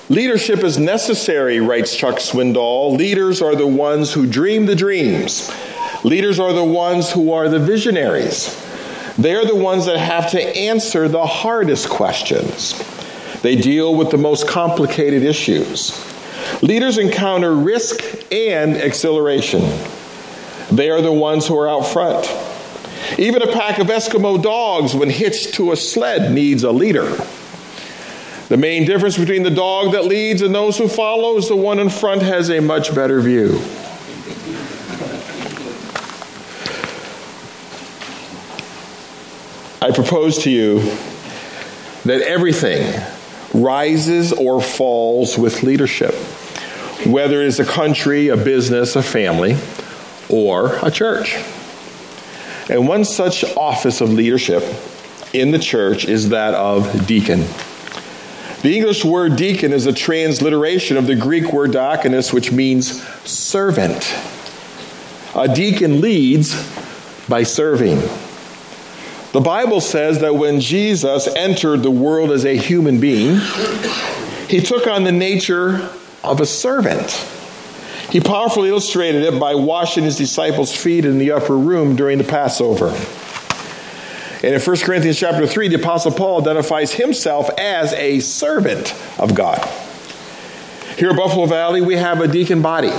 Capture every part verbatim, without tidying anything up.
Leadership is necessary, writes Chuck Swindoll. Leaders are the ones who dream the dreams. Leaders are the ones who are the visionaries. They are the ones that have to answer the hardest questions. They deal with the most complicated issues. Leaders encounter risk and exhilaration. They are the ones who are out front. Even a pack of Eskimo dogs, when hitched to a sled, needs a leader. The main difference between the dog that leads and those who follow is the one in front has a much better view. I propose to you that everything rises or falls with leadership, whether it is a country, a business, a family, or a church. And one such office of leadership in the church is that of deacon. The English word deacon is a transliteration of the Greek word diakonos, which means servant. A deacon leads by serving. The Bible says that when Jesus entered the world as a human being, he took on the nature of a servant. He powerfully illustrated it by washing his disciples' feet in the upper room during the Passover. And in First Corinthians chapter three, the Apostle Paul identifies himself as a servant of God. Here at Buffalo Valley, we have a deacon body.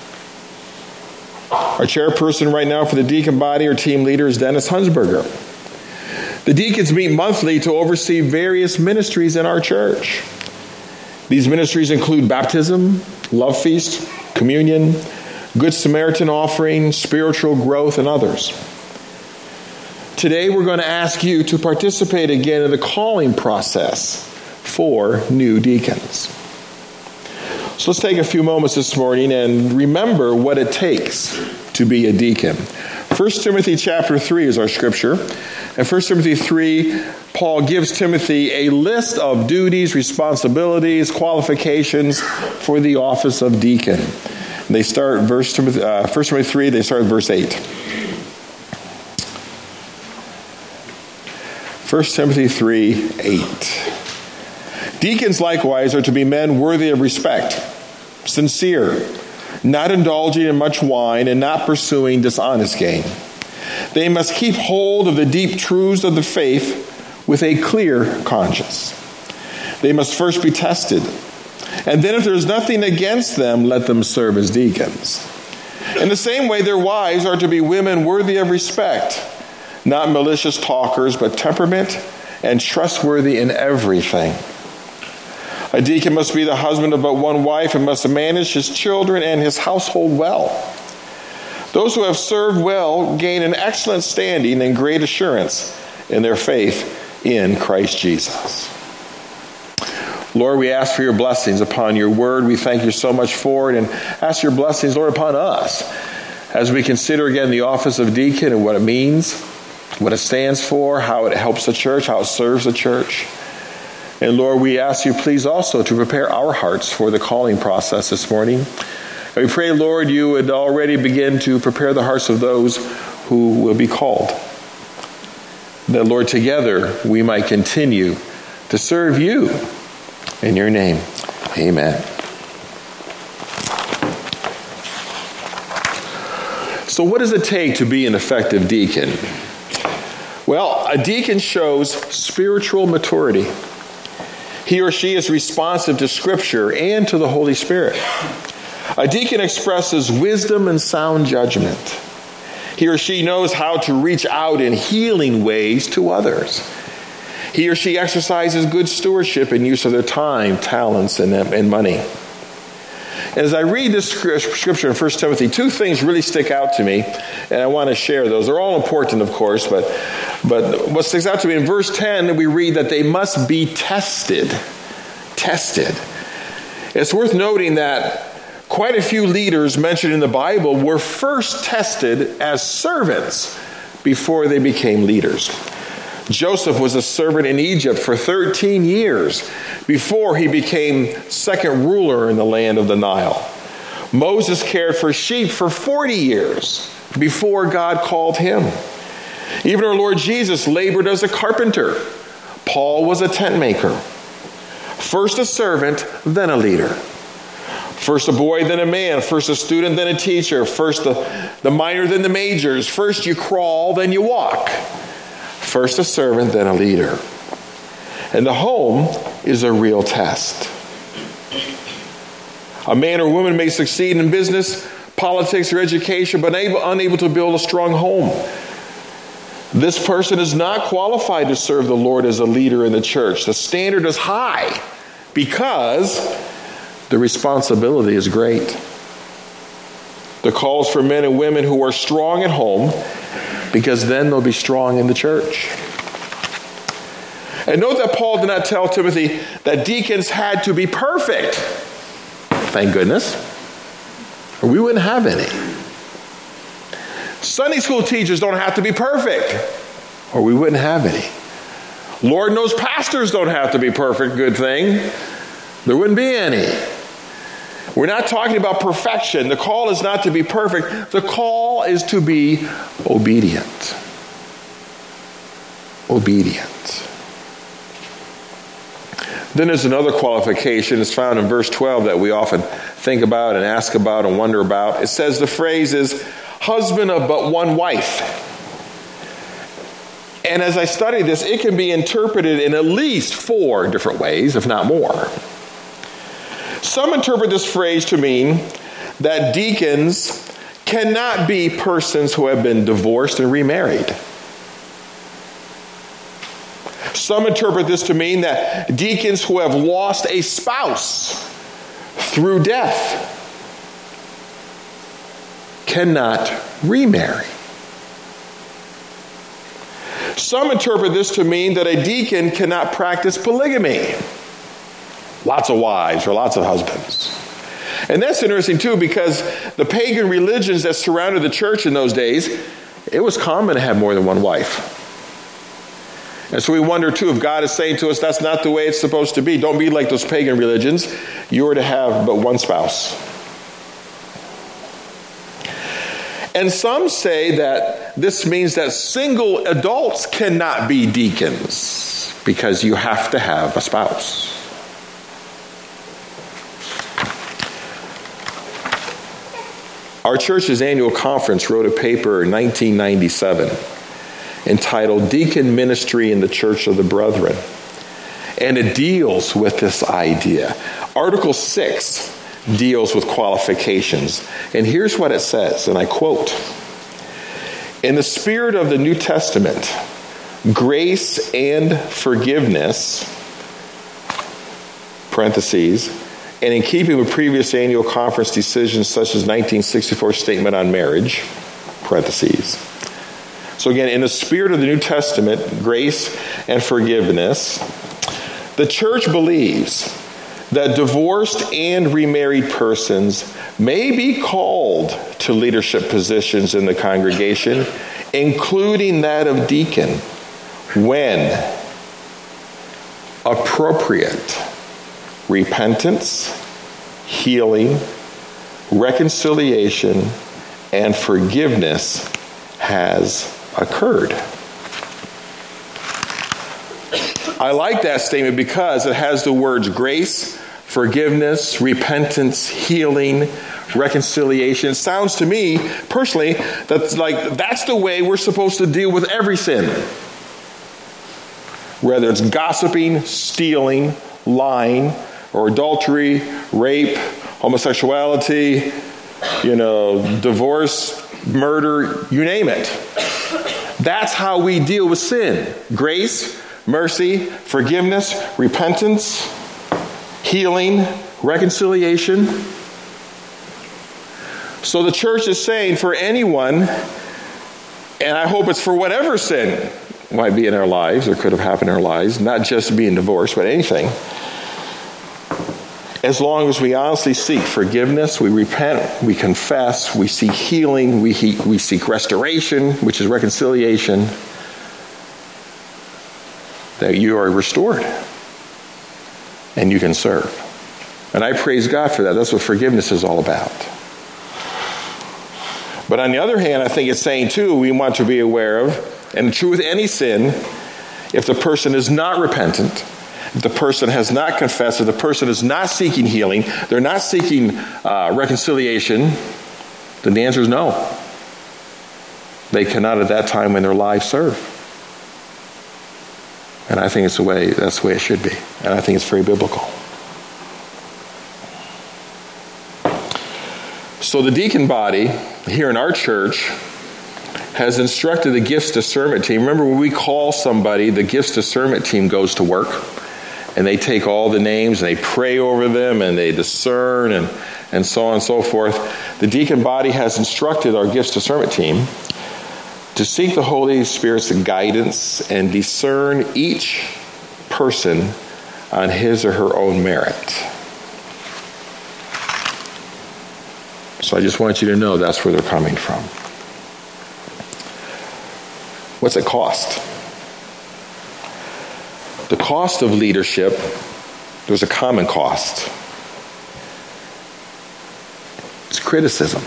Our chairperson right now for the deacon body, or team leader, is Dennis Hunsberger. The deacons meet monthly to oversee various ministries in our church. These ministries include baptism, love feast, communion, Good Samaritan offering, spiritual growth, and others. Today we're going to ask you to participate again in the calling process for new deacons. So let's take a few moments this morning and remember what it takes to be a deacon. First Timothy chapter three is our scripture. In First Timothy three, Paul gives Timothy a list of duties, responsibilities, qualifications for the office of deacon. And they start verse Timothy, uh, First Timothy three, they start at verse eight. First Timothy three, eight. Deacons likewise are to be men worthy of respect, sincere, not indulging in much wine, and not pursuing dishonest gain. They must keep hold of the deep truths of the faith with a clear conscience. They must first be tested, and then if there is nothing against them, let them serve as deacons. In the same way, their wives are to be women worthy of respect, not malicious talkers, but temperament and trustworthy in everything. A deacon must be the husband of but one wife and must manage his children and his household well. Those who have served well gain an excellent standing and great assurance in their faith in Christ Jesus. Lord, we ask for your blessings upon your word. We thank you so much for it, and ask your blessings, Lord, upon us as we consider again the office of deacon and what it means, what it stands for, how it helps the church, how it serves the church. And Lord, we ask you please also to prepare our hearts for the calling process this morning. And we pray, Lord, you would already begin to prepare the hearts of those who will be called. That, Lord, together we might continue to serve you. In your name, amen. So what does it take to be an effective deacon? Well, a deacon shows spiritual maturity. He or she is responsive to Scripture and to the Holy Spirit. A deacon expresses wisdom and sound judgment. He or she knows how to reach out in healing ways to others. He or she exercises good stewardship and use of their time, talents, and, and money. As I read this scripture in First Timothy, two things really stick out to me, and I want to share those. They're all important, of course, but, but what sticks out to me, in verse ten, we read that they must be tested. Tested. It's worth noting that quite a few leaders mentioned in the Bible were first tested as servants before they became leaders. Joseph was a servant in Egypt for thirteen years before he became second ruler in the land of the Nile. Moses cared for sheep for forty years before God called him. Even our Lord Jesus labored as a carpenter. Paul was a tent maker. First a servant, then a leader. First a boy, then a man. First a student, then a teacher. First the, the minor, then the majors. First you crawl, then you walk. First a servant, then a leader. And the home is a real test. A man or woman may succeed in business, politics, or education, but unable, unable to build a strong home. This person is not qualified to serve the Lord as a leader in the church. The standard is high because the responsibility is great. The call is for men and women who are strong at home, because then they'll be strong in the church. And note that Paul did not tell Timothy that deacons had to be perfect. Thank goodness. Or we wouldn't have any. Sunday school teachers don't have to be perfect, or we wouldn't have any. Lord knows pastors don't have to be perfect, good thing. There wouldn't be any. We're not talking about perfection. The call is not to be perfect. The call is to be obedient. Obedient. Then there's another qualification. It's found in verse twelve that we often think about and ask about and wonder about. It says the phrase is, husband of but one wife. And as I study this, it can be interpreted in at least four different ways, if not more. Some interpret this phrase to mean that deacons cannot be persons who have been divorced and remarried. Some interpret this to mean that deacons who have lost a spouse through death cannot remarry. Some interpret this to mean that a deacon cannot practice polygamy. Lots of wives or lots of husbands. And that's interesting too, because the pagan religions that surrounded the church in those days, it was common to have more than one wife. And so we wonder too, if God is saying to us, that's not the way it's supposed to be. Don't be like those pagan religions. You are to have but one spouse. And some say that this means that single adults cannot be deacons because you have to have a spouse. Our church's annual conference wrote a paper in nineteen ninety-seven entitled Deacon Ministry in the Church of the Brethren. And it deals with this idea. Article six deals with qualifications. And here's what it says, and I quote, "In the spirit of the New Testament, grace and forgiveness, parentheses, and in keeping with previous annual conference decisions such as nineteen sixty-four Statement on Marriage, parentheses." So again, in the spirit of the New Testament, grace and forgiveness, the church believes that divorced and remarried persons may be called to leadership positions in the congregation, including that of deacon, when appropriate repentance, healing, reconciliation, and forgiveness has occurred. I like that statement because it has the words grace, forgiveness, repentance, healing, reconciliation. It sounds to me, personally, that's like that's the way we're supposed to deal with every sin. Whether it's gossiping, stealing, lying, or adultery, rape, homosexuality, you know, divorce, murder, you name it. That's how we deal with sin. Grace, mercy, forgiveness, repentance, healing, reconciliation. So the church is saying for anyone, and I hope it's for whatever sin might be in our lives or could have happened in our lives, not just being divorced, but anything. As long as we honestly seek forgiveness, we repent, we confess, we seek healing, we, he, we seek restoration, which is reconciliation, that you are restored and you can serve. And I praise God for that. That's what forgiveness is all about. But on the other hand, I think it's saying too, we want to be aware of, and true with any sin, if the person is not repentant, if the person has not confessed, if the person is not seeking healing, they're not seeking uh, reconciliation, then the answer is no. They cannot at that time in their life serve. And I think it's the way, that's the way it should be. And I think it's very biblical. So the deacon body here in our church has instructed the gifts discernment team. Remember, when we call somebody, the gifts discernment team goes to work. And they take all the names and they pray over them and they discern and, and so on and so forth. The deacon body has instructed our gifts discernment team to seek the Holy Spirit's guidance and discern each person on his or her own merit. So I just want you to know that's where they're coming from. What's it cost? The cost of leadership, there's a common cost. It's criticism.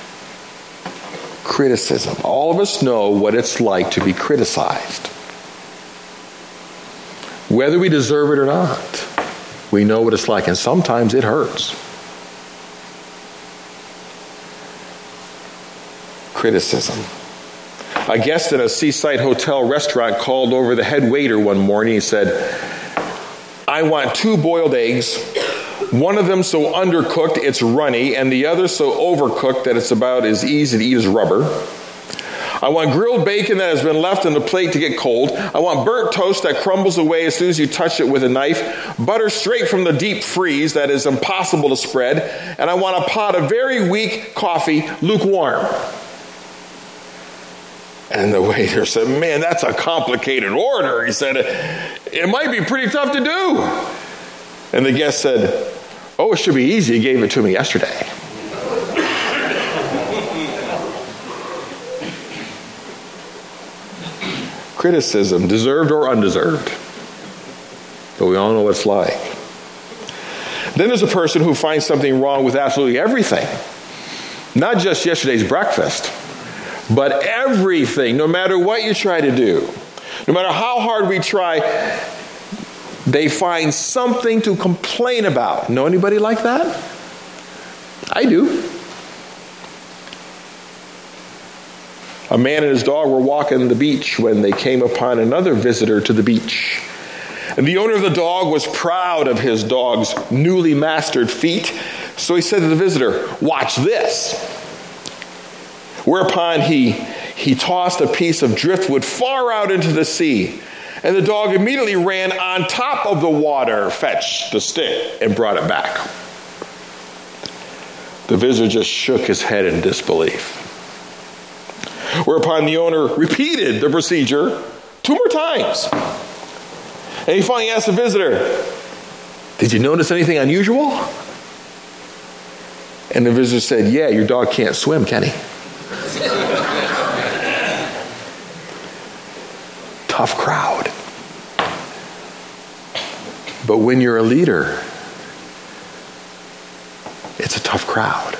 Criticism. All of us know what it's like to be criticized. Whether we deserve it or not, we know what it's like, and sometimes it hurts. Criticism. A guest in a seaside hotel restaurant called over the head waiter one morning. He said, I want two boiled eggs, one of them so undercooked it's runny, and the other so overcooked that it's about as easy to eat as rubber. I want grilled bacon that has been left on the plate to get cold. I want burnt toast that crumbles away as soon as you touch it with a knife. Butter straight from the deep freeze that is impossible to spread. And I want a pot of very weak coffee, lukewarm. And the waiter said, man, that's a complicated order. He said, it might be pretty tough to do. And the guest said, oh, it should be easy. He gave it to me yesterday. Criticism, deserved or undeserved. But we all know what it's like. Then there's a person who finds something wrong with absolutely everything. Not just yesterday's breakfast, but everything, no matter what you try to do, no matter how hard we try, they find something to complain about. Know anybody like that? I do. A man and his dog were walking the beach when they came upon another visitor to the beach. And the owner of the dog was proud of his dog's newly mastered feat. So he said to the visitor, watch this. Whereupon he, he tossed a piece of driftwood far out into the sea. And the dog immediately ran on top of the water, fetched the stick, and brought it back. The visitor just shook his head in disbelief. Whereupon the owner repeated the procedure two more times. And he finally asked the visitor, did you notice anything unusual? And the visitor said, yeah, your dog can't swim, can he? Tough crowd. But when you're a leader, it's a tough crowd.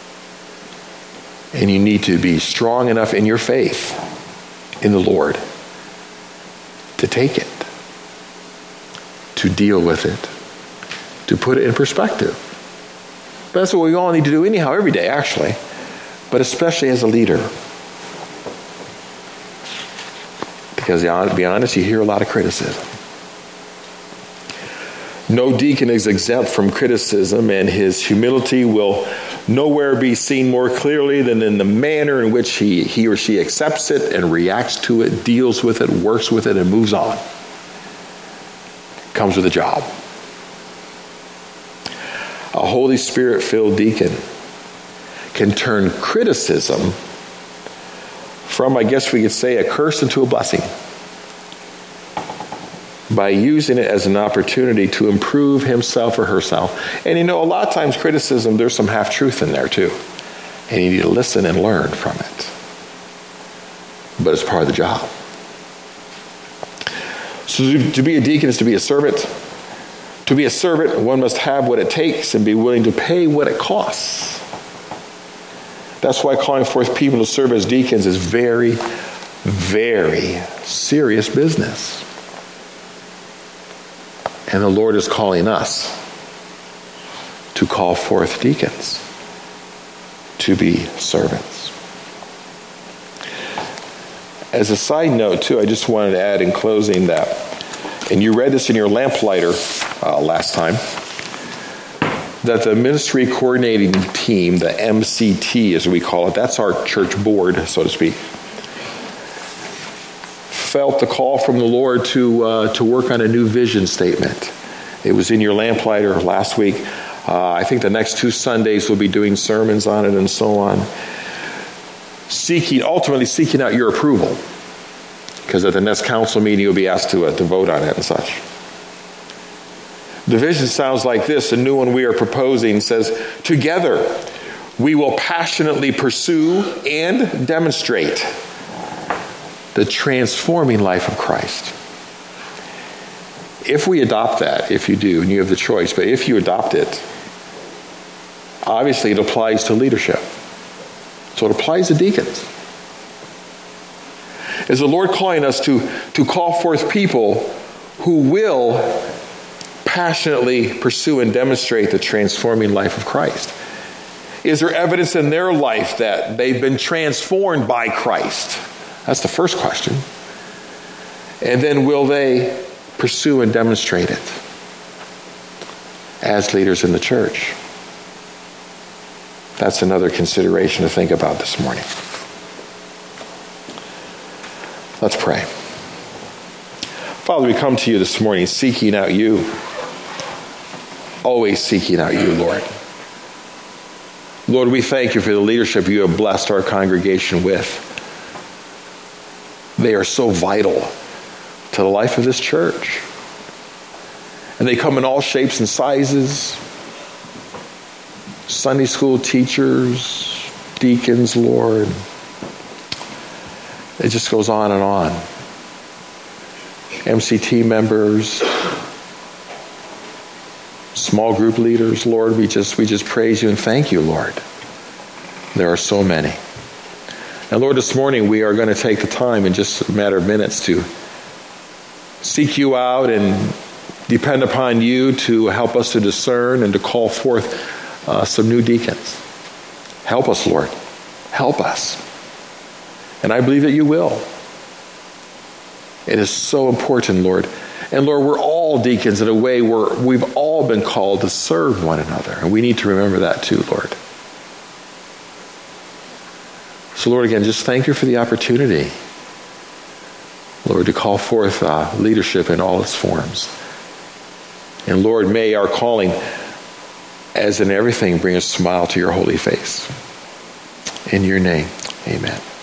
And you need to be strong enough in your faith in the Lord to take it, to deal with it, to put it in perspective. That's what we all need to do anyhow, every day actually, but especially as a leader. Because to be honest, you hear a lot of criticism. No deacon is exempt from criticism, and his humility will nowhere be seen more clearly than in the manner in which he, he or she accepts it and reacts to it, deals with it, works with it, and moves on. Comes with a job. A Holy Spirit-filled deacon can turn criticism from, I guess we could say, a curse into a blessing by using it as an opportunity to improve himself or herself. And you know, a lot of times criticism, there's some half-truth in there too. And you need to listen and learn from it. But it's part of the job. So to be a deacon is to be a servant. To be a servant, one must have what it takes and be willing to pay what it costs. That's why calling forth people to serve as deacons is very, very serious business. And the Lord is calling us to call forth deacons, to be servants. As a side note, too, I just wanted to add in closing that, and you read this in your lamplighter uh, last time, that the ministry coordinating team, the M C T as we call it, that's our church board, so to speak, felt the call from the Lord to uh, to work on a new vision statement. It was in your lamplighter last week. Uh, I think the next two Sundays we'll be doing sermons on it and so on. Seeking, ultimately seeking out your approval, because at the next council meeting you'll be asked to, uh, to vote on it and such. The vision sounds like this. The new one we are proposing says, together we will passionately pursue and demonstrate the transforming life of Christ. If we adopt that, if you do, and you have the choice, but if you adopt it, obviously it applies to leadership. So it applies to deacons. Is the Lord calling us to, to call forth people who will passionately pursue and demonstrate the transforming life of Christ? Is there evidence in their life that they've been transformed by Christ? That's the first question. And then will they pursue and demonstrate it as leaders in the church? That's another consideration to think about this morning. Let's pray. Father, we come to you this morning seeking out you. Always seeking out you, Lord. Lord, we thank you for the leadership you have blessed our congregation with. They are so vital to the life of this church. And they come in all shapes and sizes. Sunday school teachers, deacons, Lord. It just goes on and on. M C T members, small group leaders, Lord, we just we just praise you and thank you, Lord. There are so many. And Lord, this morning we are going to take the time in just a matter of minutes to seek you out and depend upon you to help us to discern and to call forth uh, some new deacons. Help us, Lord. Help us. And I believe that you will. It is so important, Lord. And Lord, we're all deacons in a way where we've all been called to serve one another. And we need to remember that too, Lord. So Lord, again, just thank you for the opportunity, Lord, to call forth uh, leadership in all its forms. And Lord, may our calling, as in everything, bring a smile to your holy face. In your name, amen.